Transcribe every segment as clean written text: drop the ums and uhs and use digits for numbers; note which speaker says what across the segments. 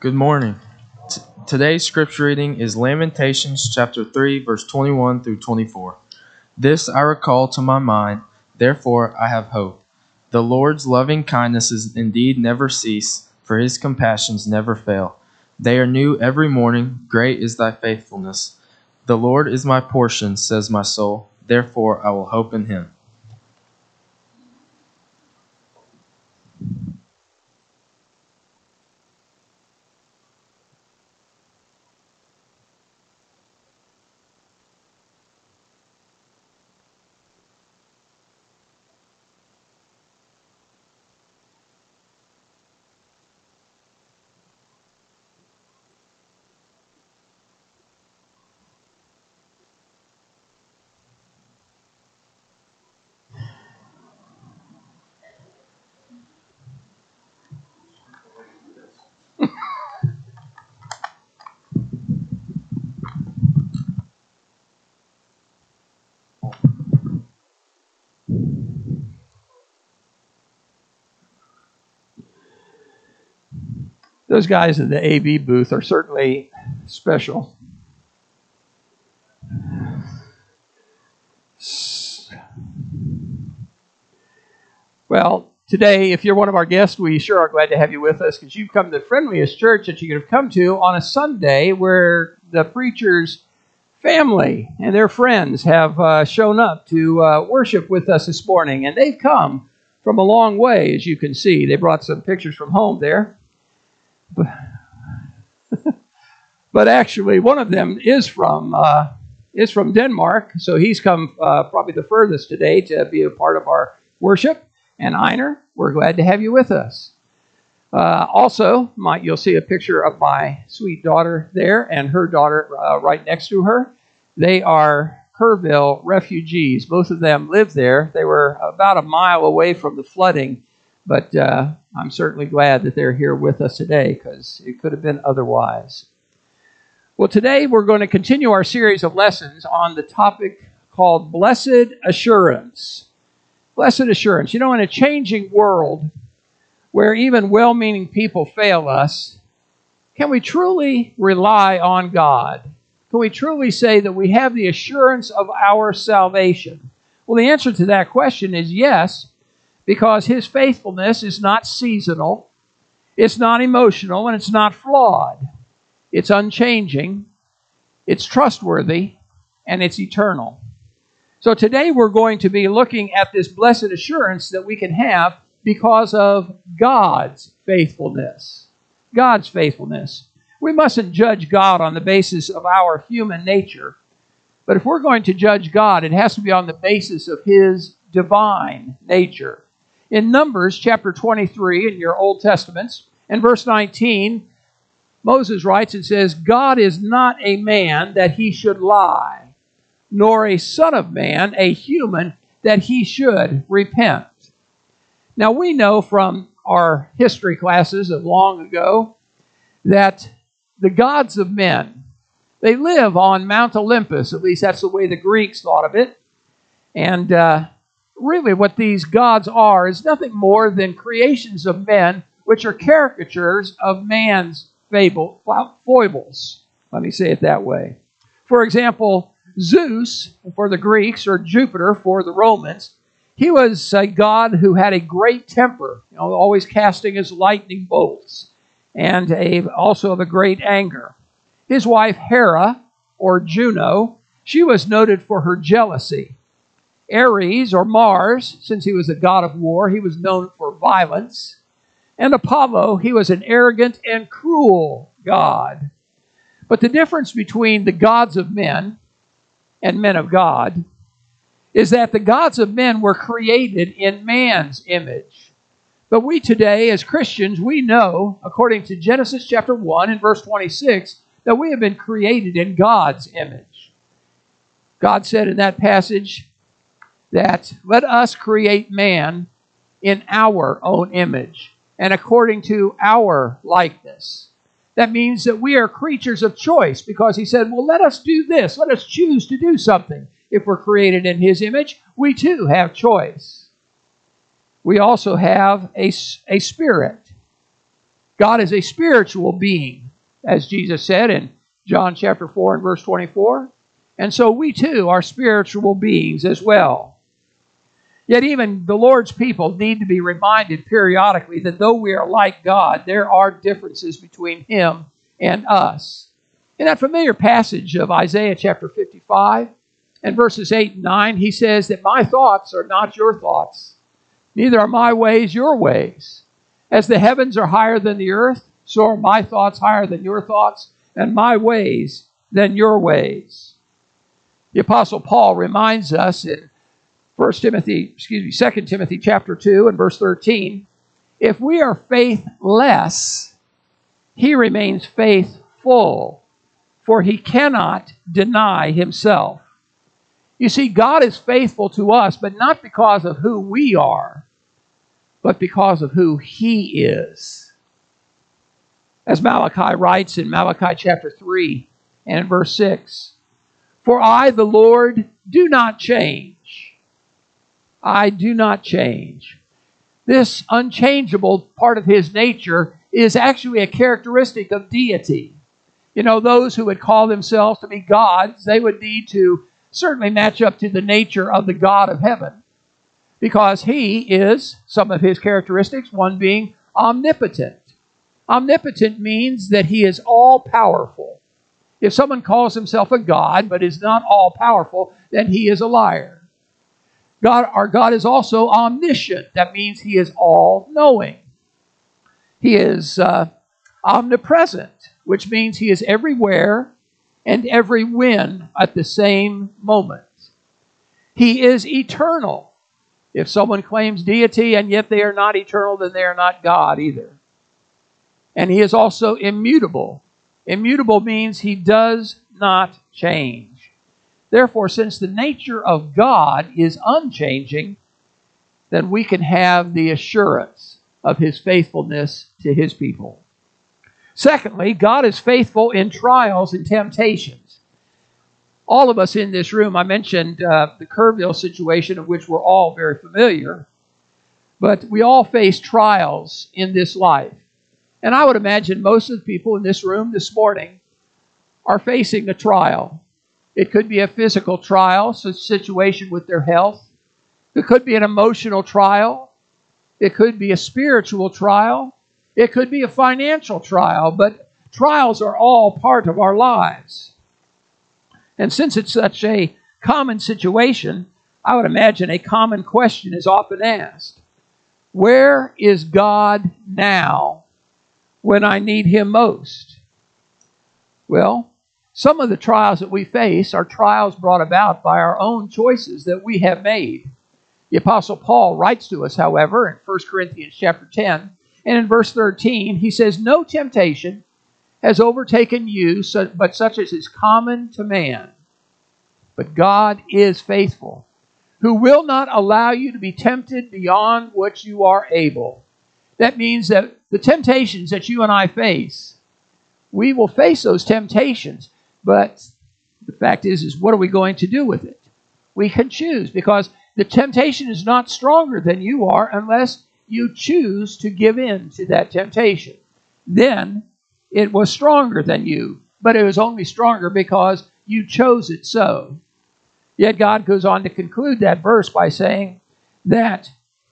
Speaker 1: Good morning. Today's scripture reading is Lamentations chapter 3, verse 21 through 24. This I recall to my mind, therefore I have hope. The Lord's loving kindnesses indeed never cease, for his compassions never fail. They are new every morning, great is thy faithfulness. The Lord is my portion, says my soul, therefore I will hope in him.
Speaker 2: Those guys in the AV booth are certainly special. Well, today, if you're one of our guests, we sure are glad to have you with us because you've come to the friendliest church that you could have come to on a Sunday where the preacher's family and their friends have shown up to worship with us this morning. And they've come from a long way, as you can see. They brought some pictures from home there. But actually, one of them is from Denmark, so he's come probably the furthest today to be a part of our worship. And Einar, we're glad to have you with us. Also, you'll see a picture of my sweet daughter there and her daughter right next to her. They are Kerrville refugees. Both of them live there. They were about a mile away from the flooding, but I'm certainly glad that they're here with us today because it could have been otherwise. Well, today we're going to continue our series of lessons on the topic called Blessed Assurance. Blessed Assurance. You know, in a changing world where even well-meaning people fail us, can we truly rely on God? Can we truly say that we have the assurance of our salvation? Well, the answer to that question is yes, because his faithfulness is not seasonal, it's not emotional, and it's not flawed. It's unchanging, it's trustworthy, and it's eternal. So today we're going to be looking at this blessed assurance that we can have because of God's faithfulness. God's faithfulness. We mustn't judge God on the basis of our human nature, but if we're going to judge God, it has to be on the basis of his divine nature. In Numbers chapter 23 in your Old Testaments, in verse 19, Moses writes and says, God is not a man that he should lie, nor a son of man, a human, that he should repent. Now we know from our history classes of long ago that the gods of men, they live on Mount Olympus. At least that's the way the Greeks thought of it. And really what these gods are is nothing more than creations of men, which are caricatures of man's foibles. Let me say it that way. For example, Zeus for the Greeks, or Jupiter for the Romans, he was a god who had a great temper, always casting his lightning bolts, and also of a great anger. His wife Hera, or Juno, she was noted for her jealousy. Ares, or Mars, since he was a god of war, he was known for violence. And Apollo, he was an arrogant and cruel god. But the difference between the gods of men and men of God is that the gods of men were created in man's image. But we today, as Christians, we know, according to Genesis chapter 1 and verse 26, that we have been created in God's image. God said in that passage that, let us create man in our own image and according to our likeness. That means that we are creatures of choice because he said, well, let us do this. Let us choose to do something. If we're created in his image, we too have choice. We also have a spirit. God is a spiritual being, as Jesus said in John chapter 4 and verse 24. And so we too are spiritual beings as well. Yet even the Lord's people need to be reminded periodically that though we are like God, there are differences between Him and us. In that familiar passage of Isaiah chapter 55 and verses 8 and 9, he says that my thoughts are not your thoughts, neither are my ways your ways. As the heavens are higher than the earth, so are my thoughts higher than your thoughts, and my ways than your ways. The Apostle Paul reminds us in 2 Timothy chapter 2 and verse 13, if we are faithless, he remains faithful, for he cannot deny himself. You see, God is faithful to us, but not because of who we are, but because of who He is. As Malachi writes in Malachi chapter 3 and in verse 6, for I, the Lord, do not change. I do not change. This unchangeable part of His nature is actually a characteristic of deity. You know, those who would call themselves to be gods, they would need to certainly match up to the nature of the God of heaven, because He is, some of His characteristics, one being omnipotent. Omnipotent means that He is all-powerful. If someone calls himself a God but is not all-powerful, then he is a liar. Our God is also omniscient. That means He is all-knowing. He is omnipresent, which means He is everywhere and every when at the same moment. He is eternal. If someone claims deity and yet they are not eternal, then they are not God either. And He is also immutable. Immutable means He does not change. Therefore, since the nature of God is unchanging, then we can have the assurance of His faithfulness to His people. Secondly, God is faithful in trials and temptations. All of us in this room, I mentioned the Kerrville situation, of which we're all very familiar, but we all face trials in this life. And I would imagine most of the people in this room this morning are facing a trial. It could be a physical trial, so situation with their health. It could be an emotional trial. It could be a spiritual trial. It could be a financial trial, but trials are all part of our lives. And since it's such a common situation, I would imagine a common question is often asked. Where is God now when I need Him most? Well, some of the trials that we face are trials brought about by our own choices that we have made. The Apostle Paul writes to us, however, in 1 Corinthians chapter 10, and in verse 13, he says, no temptation has overtaken you, but such as is common to man. But God is faithful, who will not allow you to be tempted beyond what you are able. That means that the temptations that you and I face, we will face those temptations, but the fact is what are we going to do with it? We can choose, because the temptation is not stronger than you are unless you choose to give in to that temptation. Then it was stronger than you, but it was only stronger because you chose it so. Yet God goes on to conclude that verse by saying that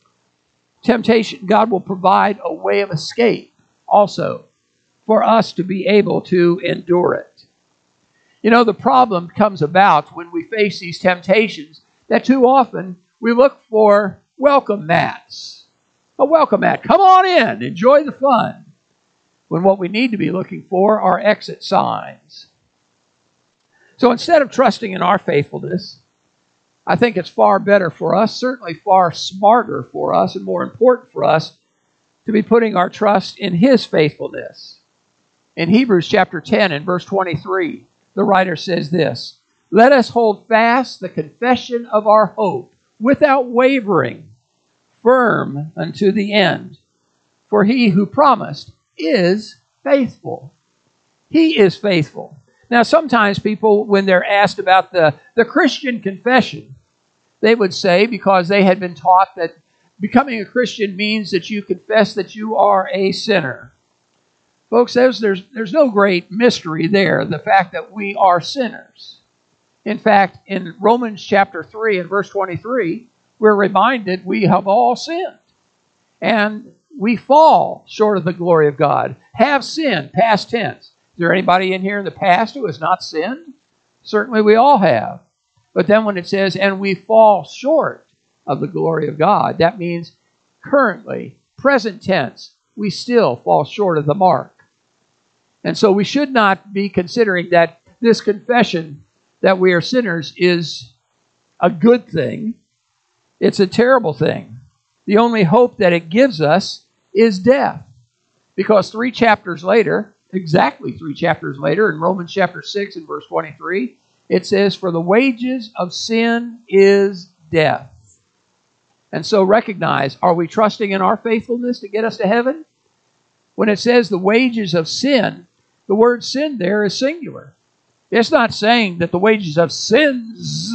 Speaker 2: temptation, God will provide a way of escape also for us to be able to endure it. You know, the problem comes about when we face these temptations that too often we look for welcome mats. A welcome mat. Come on in. Enjoy the fun. When what we need to be looking for are exit signs. So instead of trusting in our faithfulness, I think it's far better for us, certainly far smarter for us and more important for us to be putting our trust in His faithfulness. In Hebrews chapter 10 and verse 23, the writer says this, let us hold fast the confession of our hope without wavering, firm unto the end. For He who promised is faithful. He is faithful. Now, sometimes people, when they're asked about the Christian confession, they would say, because they had been taught that becoming a Christian means that you confess that you are a sinner. Folks, there's no great mystery there, the fact that we are sinners. In fact, in Romans chapter 3 and verse 23, we're reminded we have all sinned. And we fall short of the glory of God. Have sinned, past tense. Is there anybody in here in the past who has not sinned? Certainly we all have. But then when it says, and we fall short of the glory of God, that means currently, present tense, we still fall short of the mark. And so we should not be considering that this confession that we are sinners is a good thing. It's a terrible thing. The only hope that it gives us is death. Because 3 chapters later, exactly 3 chapters later, in Romans chapter 6 and verse 23, it says, for the wages of sin is death. And so recognize, are we trusting in our faithfulness to get us to heaven? When it says the wages of sin, the word sin there is singular. It's not saying that the wages of sins,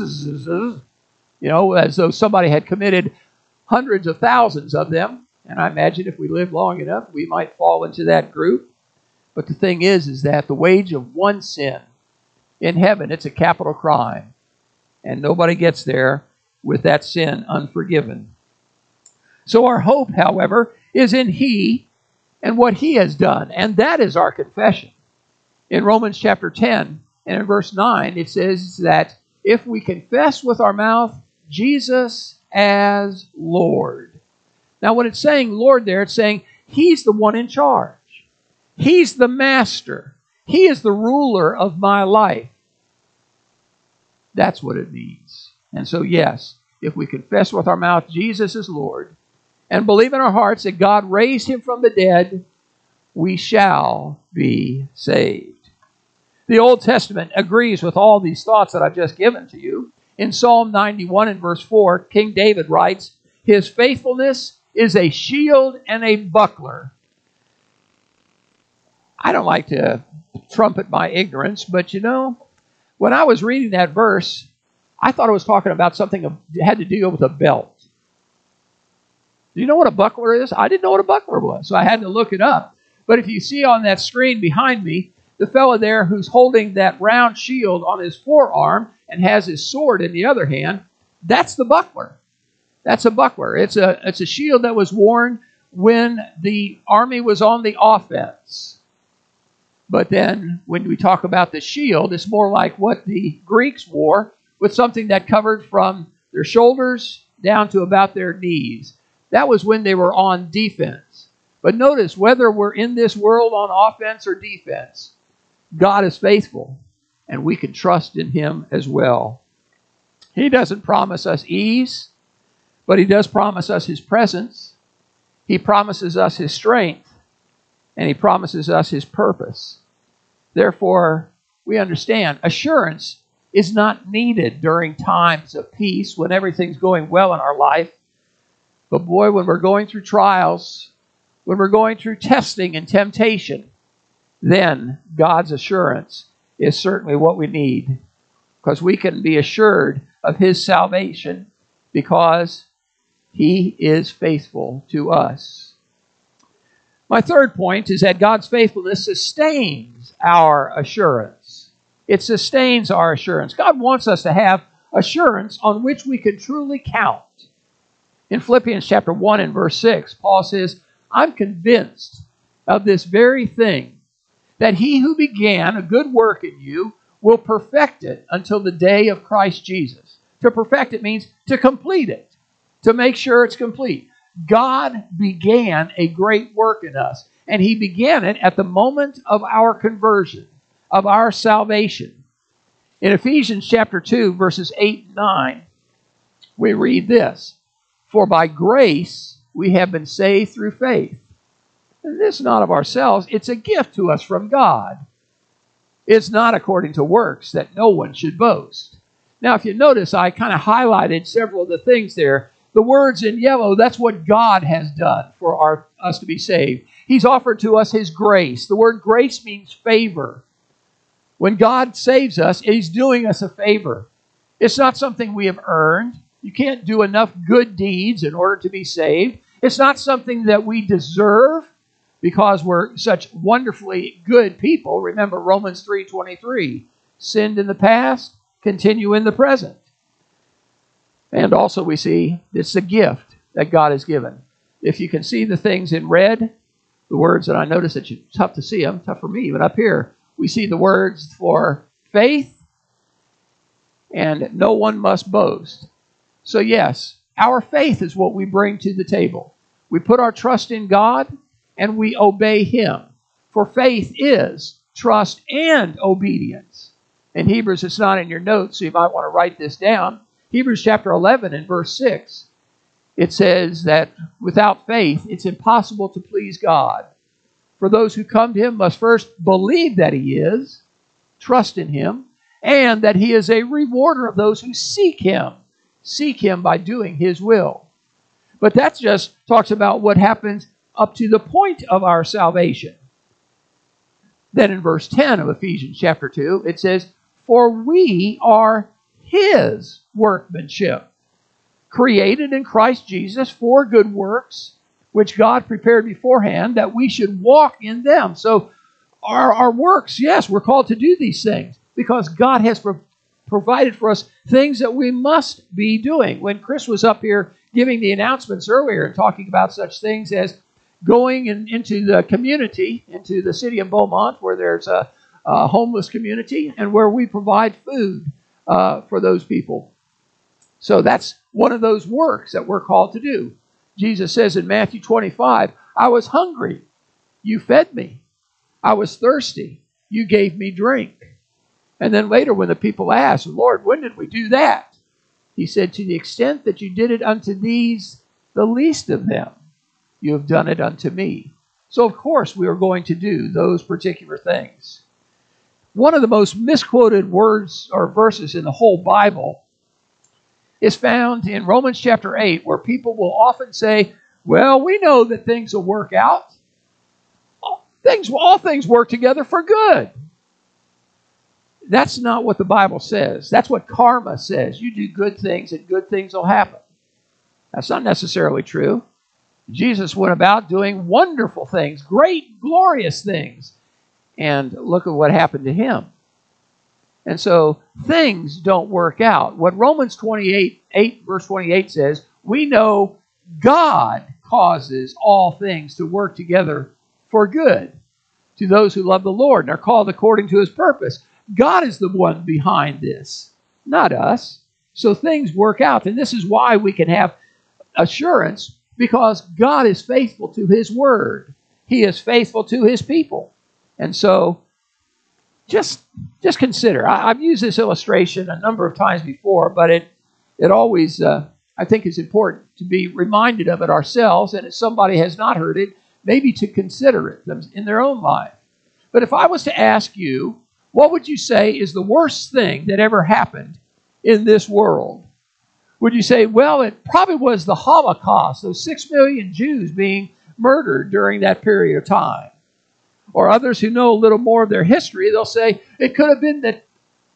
Speaker 2: as though somebody had committed hundreds of thousands of them. And I imagine if we live long enough, we might fall into that group. But the thing is that the wage of one sin in heaven, it's a capital crime. And nobody gets there with that sin unforgiven. So our hope, however, is in He and what He has done. And that is our confession. In Romans chapter 10 and in verse 9, it says that if we confess with our mouth Jesus as Lord. Now when it's saying Lord there, it's saying He's the one in charge. He's the master. He is the ruler of my life. That's what it means. And so yes, if we confess with our mouth Jesus is Lord and believe in our hearts that God raised Him from the dead, we shall be saved. The Old Testament agrees with all these thoughts that I've just given to you. In Psalm 91 and verse 4, King David writes, His faithfulness is a shield and a buckler. I don't like to trumpet my ignorance, but when I was reading that verse, I thought it was talking about something that had to deal with a belt. Do you know what a buckler is? I didn't know what a buckler was, so I had to look it up. But if you see on that screen behind me, the fellow there who's holding that round shield on his forearm and has his sword in the other hand, that's the buckler. That's a buckler. It's a shield that was worn when the army was on the offense. But then when we talk about the shield, it's more like what the Greeks wore, with something that covered from their shoulders down to about their knees. That was when they were on defense. But notice, whether we're in this world on offense or defense, God is faithful, and we can trust in Him as well. He doesn't promise us ease, but He does promise us His presence. He promises us His strength, and He promises us His purpose. Therefore, we understand assurance is not needed during times of peace when everything's going well in our life. But boy, when we're going through trials, when we're going through testing and temptation, then God's assurance is certainly what we need, because we can be assured of His salvation because He is faithful to us. My third point is that God's faithfulness sustains our assurance. It sustains our assurance. God wants us to have assurance on which we can truly count. In Philippians chapter 1 and verse 6, Paul says, I'm convinced of this very thing, that He who began a good work in you will perfect it until the day of Christ Jesus. To perfect it means to complete it, to make sure it's complete. God began a great work in us, and He began it at the moment of our conversion, of our salvation. In Ephesians chapter 2, verses 8 and 9, we read this, For by grace we have been saved through faith. And this is not of ourselves, it's a gift to us from God. It's not according to works, that no one should boast. Now, if you notice, I kind of highlighted several of the things there. The words in yellow, that's what God has done for us to be saved. He's offered to us His grace. The word grace means favor. When God saves us, He's doing us a favor. It's not something we have earned. You can't do enough good deeds in order to be saved. It's not something that we deserve. because we're such wonderfully good people. Remember Romans 3:23, sinned in the past, continue in the present. And also we see it's a gift that God has given. If you can see the things in red, the words that I notice that it's tough to see them, tough for me, but up here we see the words for faith and no one must boast. So yes, our faith is what we bring to the table. We put our trust in God and we obey Him. For faith is trust and obedience. In Hebrews, it's not in your notes, so you might want to write this down. Hebrews chapter 11 and verse 6. It says that without faith, it's impossible to please God. For those who come to Him must first believe that He is, trust in Him, and that He is a rewarder of those who seek Him. Seek Him by doing His will. But that just talks about what happens up to the point of our salvation. Then in verse 10 of Ephesians chapter 2, it says, for we are His workmanship, created in Christ Jesus for good works, which God prepared beforehand that we should walk in them. So our works, yes, we're called to do these things because God has provided for us things that we must be doing. When Chris was up here giving the announcements earlier and talking about such things as going into the community, into the city of Beaumont, where there's a homeless community and where we provide food for those people. So that's one of those works that we're called to do. Jesus says in Matthew 25, I was hungry, you fed me. I was thirsty, you gave me drink. And then later when the people asked, Lord, when did we do that? He said, to the extent that you did it unto these, the least of them, you have done it unto me. So of course we are going to do those particular things. One of the most misquoted words or verses in the whole Bible is found in Romans chapter 8, where people will often say, well, we know that things will work out. All things work together for good. That's not what the Bible says. That's what karma says. You do good things and good things will happen. That's not necessarily true. Jesus went about doing wonderful things, great, glorious things. And look at what happened to him. And so things don't work out. What Romans 8 verse 28 says, we know God causes all things to work together for good to those who love the Lord and are called according to His purpose. God is the one behind this, not us. So things work out. And this is why we can have assurance, because God is faithful to His word. He is faithful to His people. And so just consider. I've used this illustration a number of times before, but it always, I think, is important to be reminded of it ourselves. And if somebody has not heard it, maybe to consider it in their own life. But if I was to ask you, what would you say is the worst thing that ever happened in this world? Would you say, well, it probably was the Holocaust, those 6 million Jews being murdered during that period of time? Or others who know a little more of their history, they'll say it could have been that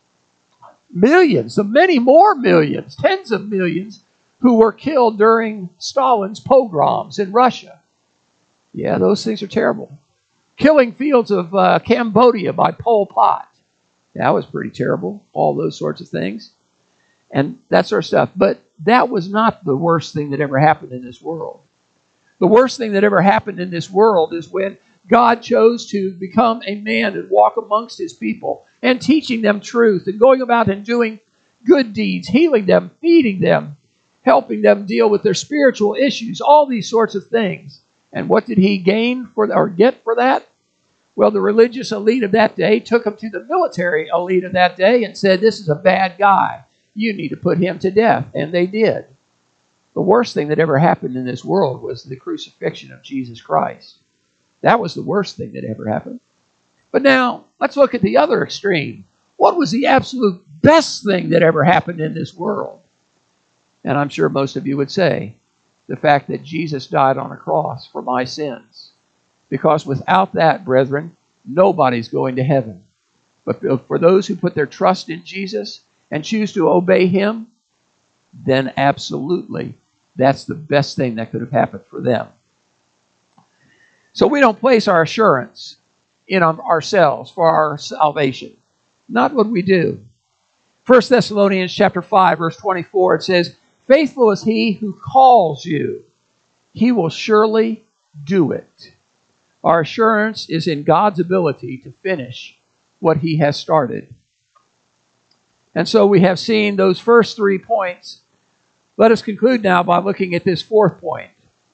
Speaker 2: millions, the many more millions, tens of millions, who were killed during Stalin's pogroms in Russia. Yeah, those things are terrible. Killing fields of Cambodia by Pol Pot. That was pretty terrible. All those sorts of things. And that sort of stuff. But that was not the worst thing that ever happened in this world. The worst thing that ever happened in this world is when God chose to become a man and walk amongst His people and teaching them truth and going about and doing good deeds, healing them, feeding them, helping them deal with their spiritual issues, all these sorts of things. And what did He gain or get for that? Well, the religious elite of that day took him to the military elite of that day and said, this is a bad guy. You need to put him to death. And they did. The worst thing that ever happened in this world was the crucifixion of Jesus Christ. That was the worst thing that ever happened. But now, let's look at the other extreme. What was the absolute best thing that ever happened in this world? And I'm sure most of you would say, the fact that Jesus died on a cross for my sins. Because without that, brethren, nobody's going to heaven. But for those who put their trust in Jesus and choose to obey Him, then absolutely, that's the best thing that could have happened for them. So we don't place our assurance in ourselves for our salvation. Not what we do. 1 Thessalonians chapter 5, verse 24, it says, "Faithful is he who calls you. He will surely do it." Our assurance is in God's ability to finish what he has started. And so we have seen those first 3 points. Let us conclude now by looking at this fourth point.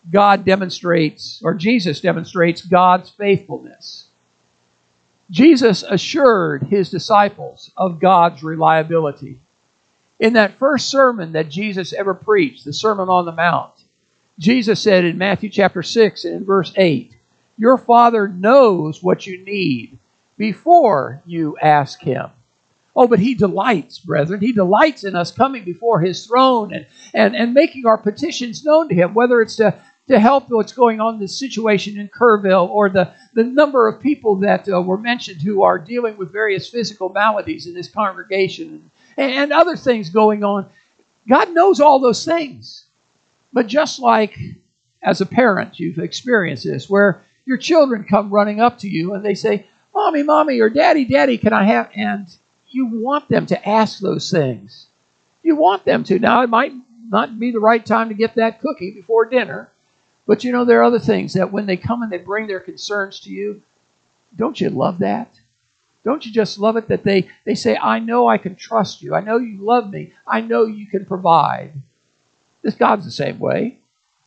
Speaker 2: Jesus demonstrates God's faithfulness. Jesus assured his disciples of God's reliability. In that first sermon that Jesus ever preached, the Sermon on the Mount, Jesus said in Matthew chapter 6 and in verse 8, "Your Father knows what you need before you ask him." Oh, but he delights, brethren. He delights in us coming before his throne and making our petitions known to him, whether it's to help what's going on in the situation in Kerrville, or the number of people that were mentioned who are dealing with various physical maladies in this congregation, and other things going on. God knows all those things. But just like as a parent, you've experienced this, where your children come running up to you and they say, "Mommy, Mommy," or "Daddy, Daddy, can I have..." And you want them to ask those things. You want them to. Now, it might not be the right time to get that cookie before dinner, but you know, there are other things that when they come and they bring their concerns to you, don't you love that? Don't you just love it that they say, "I know I can trust you. I know you love me. I know you can provide." This God's the same way.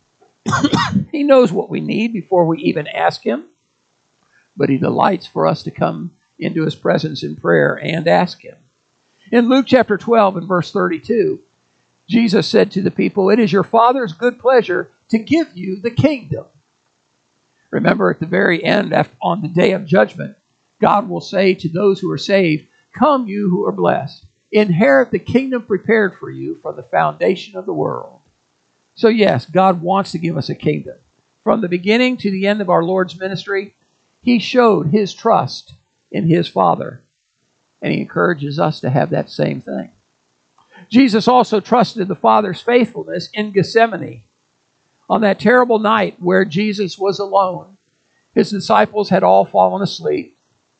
Speaker 2: He knows what we need before we even ask him, but he delights for us to come into his presence in prayer and ask him. In Luke chapter 12 and verse 32, Jesus said to the people, "It is your Father's good pleasure to give you the kingdom." Remember, at the very end, on the day of judgment, God will say to those who are saved, "Come, you who are blessed, inherit the kingdom prepared for you from the foundation of the world." So yes, God wants to give us a kingdom. From the beginning to the end of our Lord's ministry, he showed his trust in his Father, and he encourages us to have that same thing. Jesus also trusted the Father's faithfulness in Gethsemane. On that terrible night where Jesus was alone, his disciples had all fallen asleep.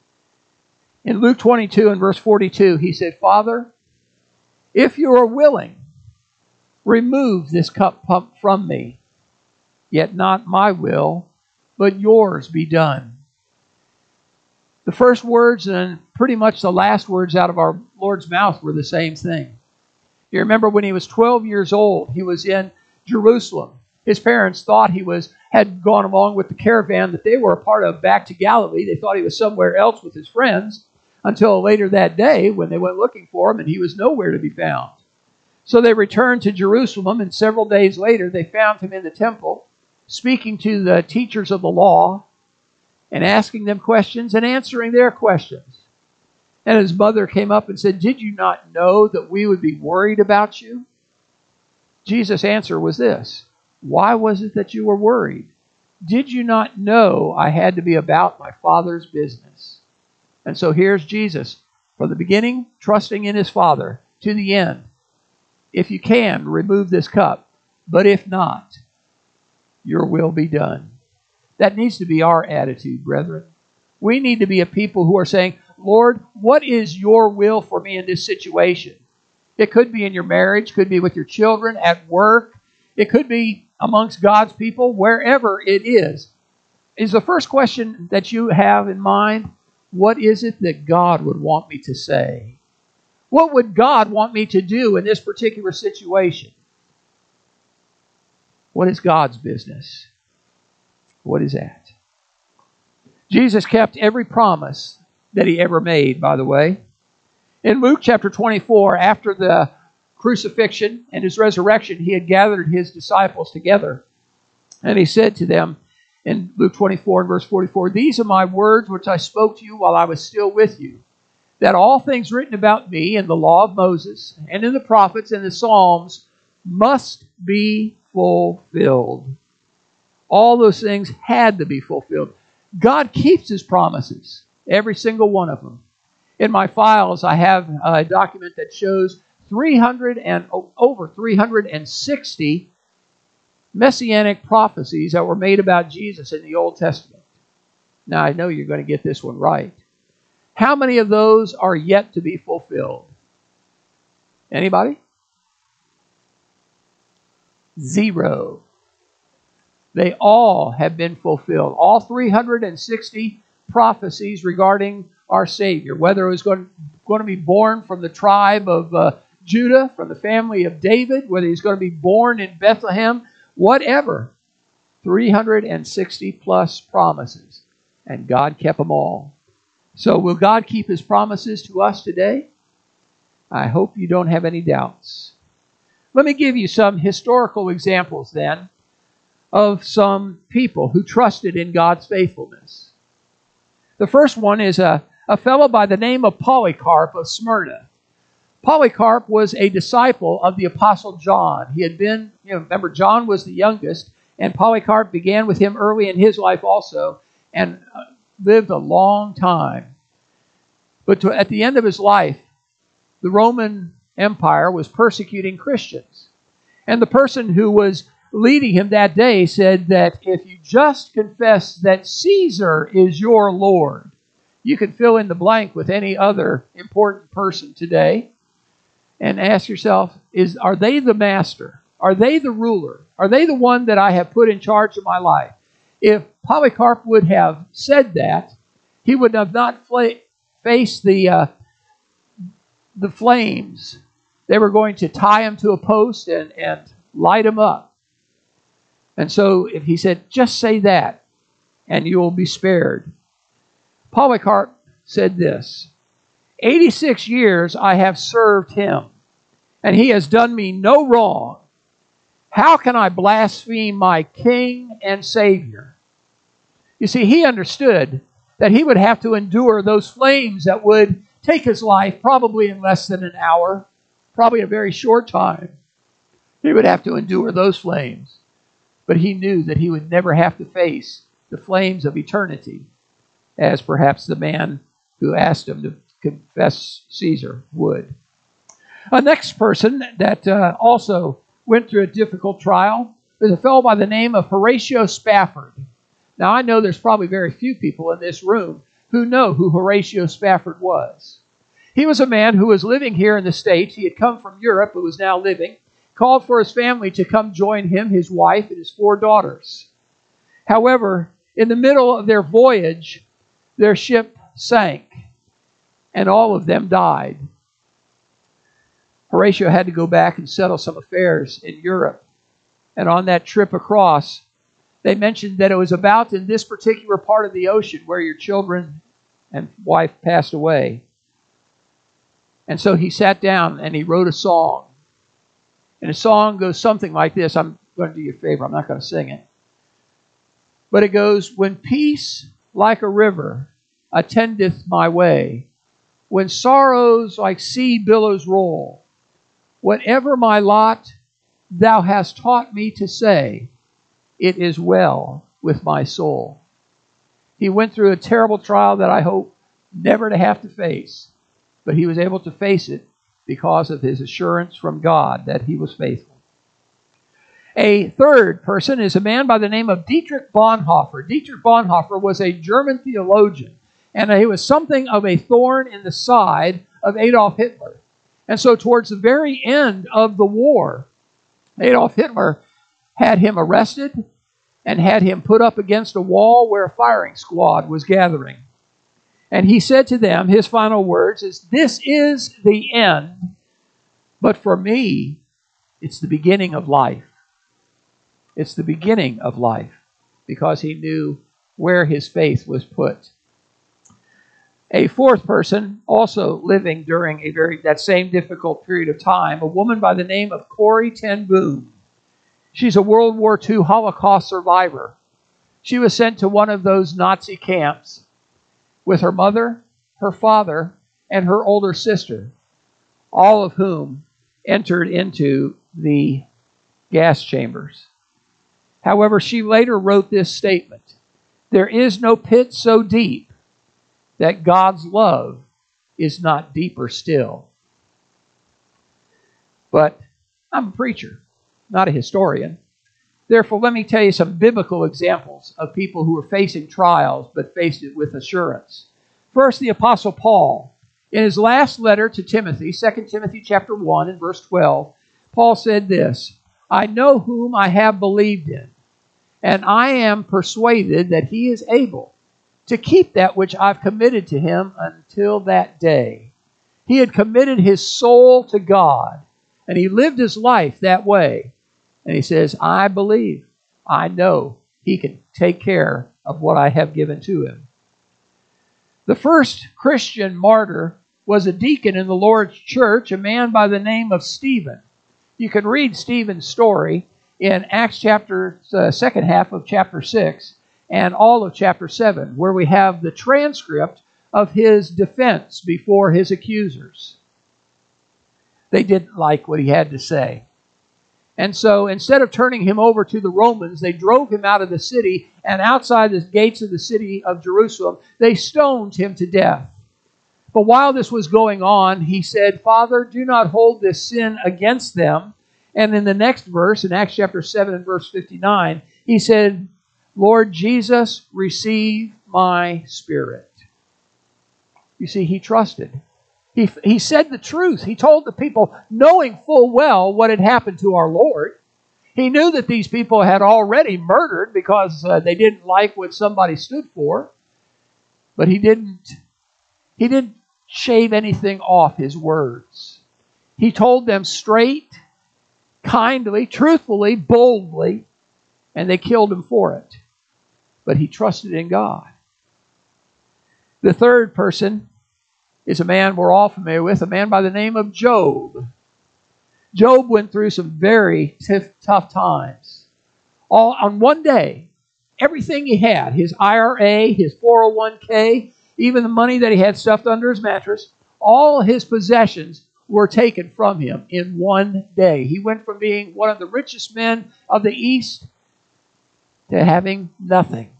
Speaker 2: In Luke 22 and verse 42, he said, "Father, if you are willing, remove this cup from me. Yet not my will, but yours be done." The first words and pretty much the last words out of our Lord's mouth were the same thing. You remember when he was 12 years old, he was in Jerusalem. His parents thought he had gone along with the caravan that they were a part of back to Galilee. They thought he was somewhere else with his friends until later that day when they went looking for him and he was nowhere to be found. So they returned to Jerusalem, and several days later they found him in the temple, speaking to the teachers of the law and asking them questions and answering their questions. And his mother came up and said, "Did you not know that we would be worried about you?" Jesus' answer was this: "Why was it that you were worried? Did you not know I had to be about my Father's business?" And so here's Jesus, from the beginning, trusting in his Father, to the end. "If you can, remove this cup, but if not, your will be done." That needs to be our attitude, brethren. We need to be a people who are saying, "Lord, what is your will for me in this situation?" It could be in your marriage, could be with your children, at work. It could be amongst God's people, wherever it is. Is the first question that you have in mind, what is it that God would want me to say? What would God want me to do in this particular situation? What is God's business? What is that? Jesus kept every promise that he ever made, by the way. In Luke chapter 24, after the crucifixion and his resurrection, he had gathered his disciples together. And he said to them in Luke 24 and verse 44, "These are my words which I spoke to you while I was still with you, that all things written about me in the law of Moses and in the prophets and the Psalms must be fulfilled." All those things had to be fulfilled. God keeps his promises, every single one of them. In my files, I have a document that shows over 360 messianic prophecies that were made about Jesus in the Old Testament. Now, I know you're going to get this one right. How many of those are yet to be fulfilled? Anybody? 0. They all have been fulfilled. All 360 prophecies regarding our Savior, whether it was going to be born from the tribe of Judah, from the family of David, whether he's going to be born in Bethlehem, whatever. 360 plus promises. And God kept them all. So will God keep his promises to us today? I hope you don't have any doubts. Let me give you some historical examples then of some people who trusted in God's faithfulness. The first one is a fellow by the name of Polycarp of Smyrna. Polycarp was a disciple of the Apostle John. He had been, remember, John was the youngest, and Polycarp began with him early in his life also, and lived a long time. But at the end of his life, the Roman Empire was persecuting Christians. And the person who was leading him that day said that if you just confess that Caesar is your Lord, you can fill in the blank with any other important person today and ask yourself, are they the master? Are they the ruler? Are they the one that I have put in charge of my life? If Polycarp would have said that, he would have not faced the flames. They were going to tie him to a post and light him up. And so if he said, just say that, and you will be spared. Polycarp said this, 86 years I have served him, and he has done me no wrong. How can I blaspheme my King and Savior? You see, he understood that he would have to endure those flames that would take his life probably in less than an hour, probably a very short time. He would have to endure those flames. But he knew that he would never have to face the flames of eternity, as perhaps the man who asked him to confess Caesar would. A next person that also went through a difficult trial is a fellow by the name of Horatio Spafford. Now, I know there's probably very few people in this room who know who Horatio Spafford was. He was a man who was living here in the States. He had come from Europe, but was now living. Called for his family to come join him, his wife, and his 4 daughters. However, in the middle of their voyage, their ship sank, and all of them died. Horatio had to go back and settle some affairs in Europe. And on that trip across, they mentioned that it was about in this particular part of the ocean where your children and wife passed away. And so he sat down and he wrote a song. And the song goes something like this. I'm going to do you a favor. I'm not going to sing it. But it goes, when peace like a river attendeth my way, when sorrows like sea billows roll, whatever my lot, thou hast taught me to say, it is well with my soul. He went through a terrible trial that I hope never to have to face, but he was able to face it because of his assurance from God that he was faithful. A third person is a man by the name of Dietrich Bonhoeffer. Dietrich Bonhoeffer was a German theologian, and he was something of a thorn in the side of Adolf Hitler. And so towards the very end of the war, Adolf Hitler had him arrested and had him put up against a wall where a firing squad was gathering. And he said to them, his final words is, this is the end, but for me, it's the beginning of life. It's the beginning of life, because he knew where his faith was put. A fourth person, also living during that same difficult period of time, a woman by the name of Corrie ten Boom. She's a World War II Holocaust survivor. She was sent to one of those Nazi camps with her mother, her father, and her older sister, all of whom entered into the gas chambers. However, she later wrote this statement, there is no pit so deep that God's love is not deeper still. But I'm a preacher, not a historian. Therefore, let me tell you some biblical examples of people who were facing trials but faced it with assurance. First, the Apostle Paul. In his last letter to Timothy, 2 Timothy chapter 1 and verse 12, Paul said this, I know whom I have believed in, and I am persuaded that he is able to keep that which I've committed to him until that day. He had committed his soul to God, and he lived his life that way. And he says, I believe, I know he can take care of what I have given to him. The first Christian martyr was a deacon in the Lord's church, a man by the name of Stephen. You can read Stephen's story in Acts chapter, second half of chapter 6 and all of chapter 7, where we have the transcript of his defense before his accusers. They didn't like what he had to say. And so instead of turning him over to the Romans, they drove him out of the city, and outside the gates of the city of Jerusalem, they stoned him to death. But while this was going on, he said, Father, do not hold this sin against them. And in the next verse, in Acts chapter 7 and verse 59, he said, Lord Jesus, receive my spirit. You see, he trusted. He said the truth. He told the people, knowing full well what had happened to our Lord. He knew that these people had already murdered because they didn't like what somebody stood for. But he didn't shave anything off his words. He told them straight, kindly, truthfully, boldly, and they killed him for it. But he trusted in God. The third person is a man we're all familiar with, a man by the name of Job. Job went through some very tough times. All on one day, everything he had, his IRA, his 401k, even the money that he had stuffed under his mattress, all his possessions were taken from him in one day. He went from being one of the richest men of the East to having nothing.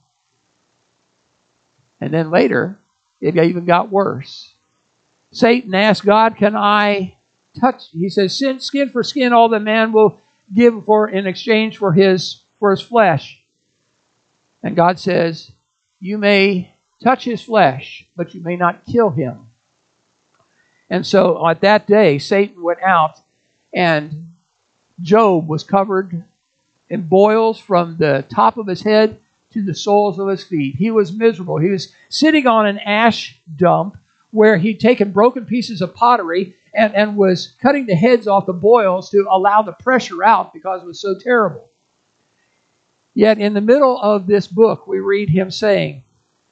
Speaker 2: And then later, it even got worse. Satan asked God, can I touch? He says, skin for skin, all that man will give for in exchange for his flesh. And God says, you may touch his flesh, but you may not kill him. And so at that day, Satan went out, and Job was covered in boils from the top of his head to the soles of his feet. He was miserable. He was sitting on an ash dump where he'd taken broken pieces of pottery and was cutting the heads off the boils to allow the pressure out because it was so terrible. Yet in the middle of this book, we read him saying,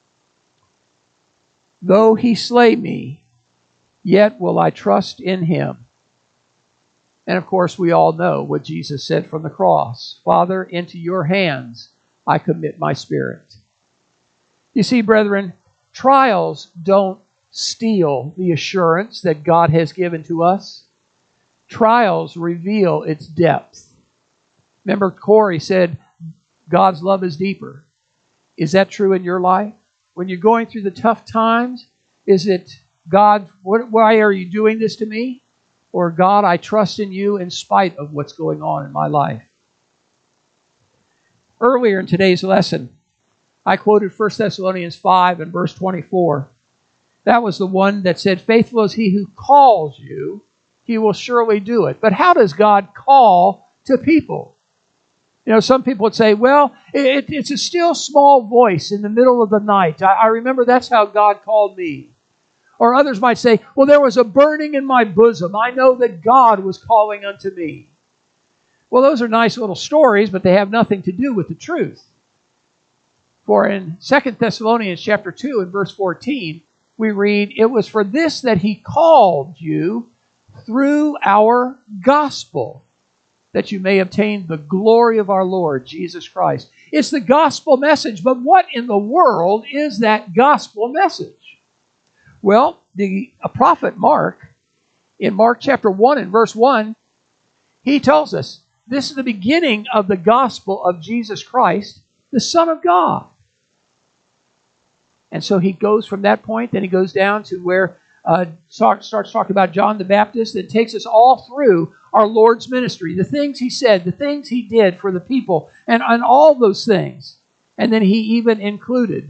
Speaker 2: though he slay me, yet will I trust in him. And of course, we all know what Jesus said from the cross. Father, into your hands I commit my spirit. You see, brethren, trials don't steal the assurance that God has given to us. Trials reveal its depth. Remember, Corey said, God's love is deeper. Is that true in your life? When you're going through the tough times, is it, God, why are you doing this to me? Or, God, I trust in you in spite of what's going on in my life. Earlier in today's lesson, I quoted 1 Thessalonians 5 and verse 24. That was the one that said, faithful is he who calls you, he will surely do it. But how does God call to people? You know, some people would say, well, it's a still small voice in the middle of the night. I remember that's how God called me. Or others might say, well, there was a burning in my bosom. I know that God was calling unto me. Well, those are nice little stories, but they have nothing to do with the truth. For in 2 Thessalonians chapter 2 and verse 14, we read, it was for this that he called you through our gospel, that you may obtain the glory of our Lord Jesus Christ. It's the gospel message, but what in the world is that gospel message? Well, the prophet Mark, in Mark chapter 1 and verse 1, he tells us, this is the beginning of the gospel of Jesus Christ, the Son of God. And so he goes from that point, then he goes down to where starts talking about John the Baptist, that takes us all through our Lord's ministry, the things he said, the things he did for the people, and all those things. And then he even included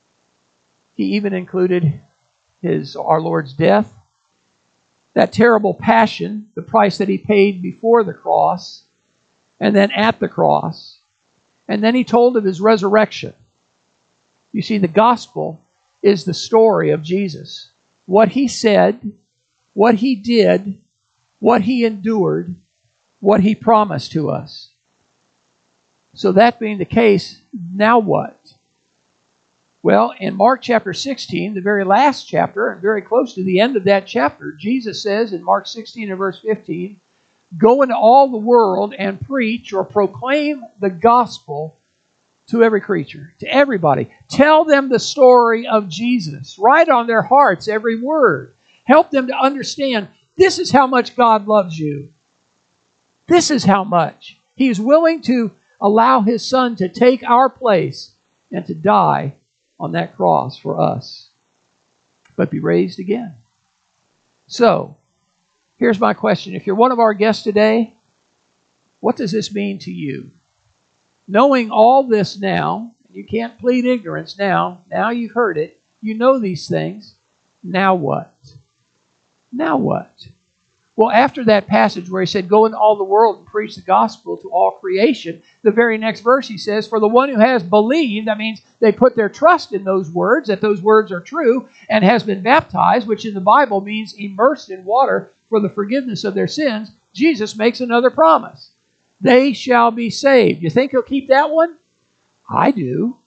Speaker 2: our Lord's death, that terrible passion, the price that he paid before the cross, and then at the cross. And then he told of his resurrection. You see, the gospel is the story of Jesus. What he said, what he did, what he endured, what he promised to us. So that being the case, now what? Well, in Mark chapter 16, the very last chapter, and very close to the end of that chapter, Jesus says in Mark 16 and verse 15, "Go into all the world and preach," or proclaim, "the gospel to every creature," to everybody. Tell them the story of Jesus. Write on their hearts every word. Help them to understand this is how much God loves you. This is how much. He is willing to allow his Son to take our place and to die on that cross for us, but be raised again. So, here's my question. If you're one of our guests today, what does this mean to you? Knowing all this now, you can't plead ignorance now. Now you've heard it. You know these things. Now what? Now what? Well, after that passage where he said, "Go into all the world and preach the gospel to all creation," the very next verse he says, "For the one who has believed," that means they put their trust in those words, that those words are true, "and has been baptized," which in the Bible means immersed in water for the forgiveness of their sins, Jesus makes another promise. They shall be saved. You think he'll keep that one? I do.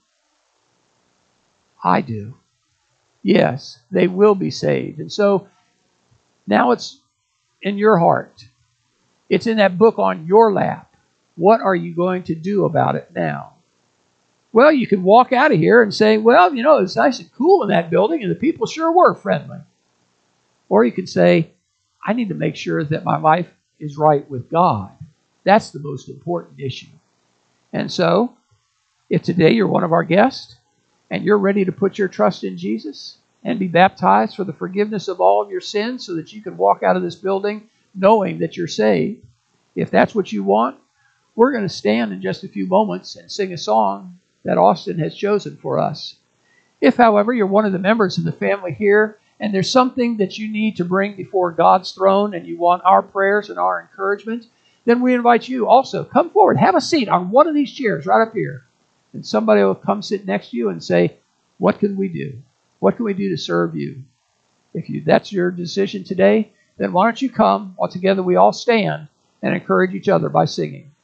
Speaker 2: I do. Yes, they will be saved. And so now it's in your heart. It's in that book on your lap. What are you going to do about it now? Well, you can walk out of here and say, "Well, you know, it's nice and cool in that building and the people sure were friendly." Or you can say, "I need to make sure that my life is right with God. That's the most important issue." And so, if today you're one of our guests and you're ready to put your trust in Jesus and be baptized for the forgiveness of all of your sins so that you can walk out of this building knowing that you're saved, if that's what you want, we're going to stand in just a few moments and sing a song that Austin has chosen for us. If, however, you're one of the members of the family here and there's something that you need to bring before God's throne and you want our prayers and our encouragement, then we invite you also, come forward, have a seat on one of these chairs right up here. And somebody will come sit next to you and say, "What can we do? What can we do to serve you?" If that's your decision today, then why don't you come while together we all stand and encourage each other by singing.